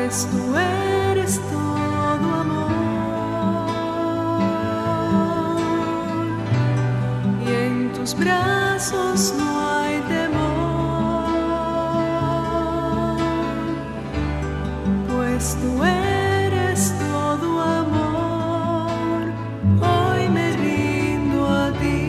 pues tú eres todo amor, y en tus brazos no hay temor, pues tú eres todo amor, hoy me rindo a ti.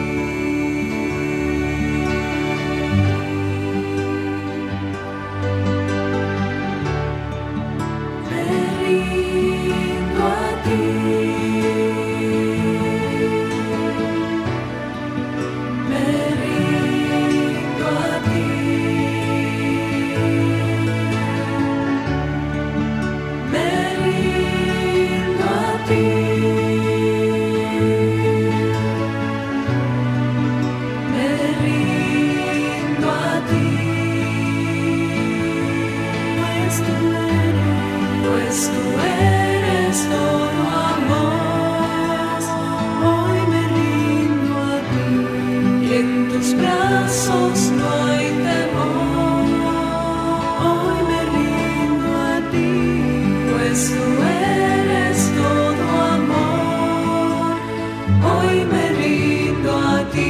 Pues tú eres todo amor, hoy me rindo a ti, y en tus brazos no hay temor, hoy me rindo a ti, pues tú eres todo amor, hoy me rindo a ti.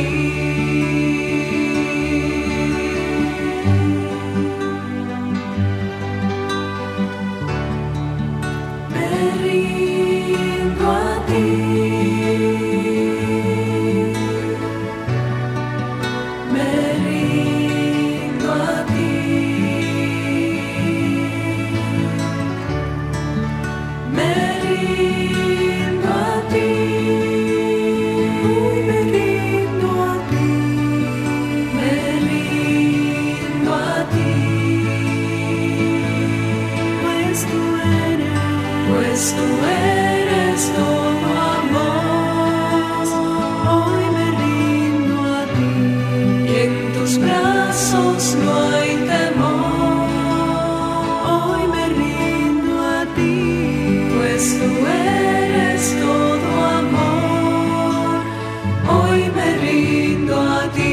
Pues tú eres todo amor, hoy me rindo a ti, y en tus brazos no hay temor, hoy me rindo a ti, pues tú eres todo amor, hoy me rindo a ti,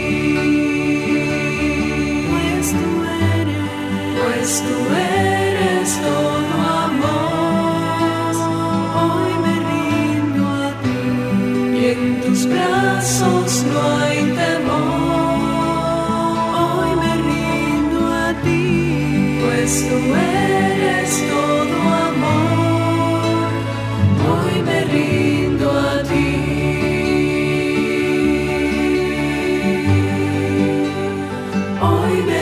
pues tú eres todo amor, hoy me rindo a ti, y en tus brazos no hay temor, hoy me rindo a ti, pues tú eres todo amor, hoy me rindo a ti. Hoy me